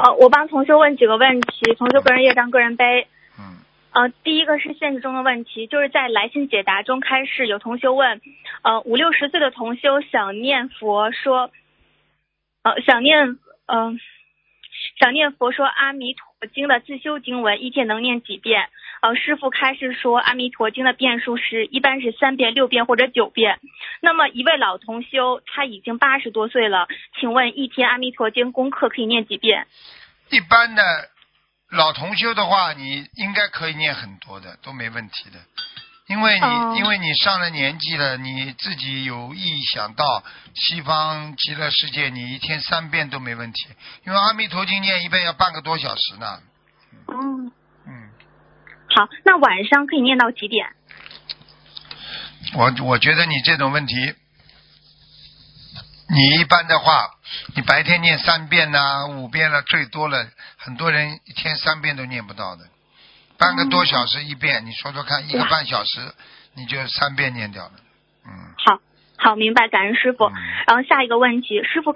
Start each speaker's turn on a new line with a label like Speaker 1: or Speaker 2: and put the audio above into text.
Speaker 1: 我帮同学问几个问题，同学个人业障个人背。第一个是现实中的问题，就是在来信解答中开始有同学问，5、60岁的同修想念佛说，想念佛说阿弥陀经的自修经文一天能念几遍？师父开示说阿弥陀经的遍数一般是3遍、6遍或者9遍。那么一位老同修他已经80多岁了，请问一天阿弥陀经功课可以念几遍？
Speaker 2: 一般的老同修的话，你应该可以念很多的，都没问题的。因为你上了年纪了，你自己有意想到西方极乐世界，你一天3遍都没问题。因为阿弥陀经念一遍要半个多小时呢。
Speaker 1: 好，那晚上可以念到几点？
Speaker 2: 我觉得你这种问题，你一般的话，你白天念3遍呐、5遍了，最多了，很多人一天3遍都念不到的。半个多小时一遍，你说说看，1个半小时你就3遍念掉了。
Speaker 1: 好，明白，感恩师傅。然后下一个问题，师傅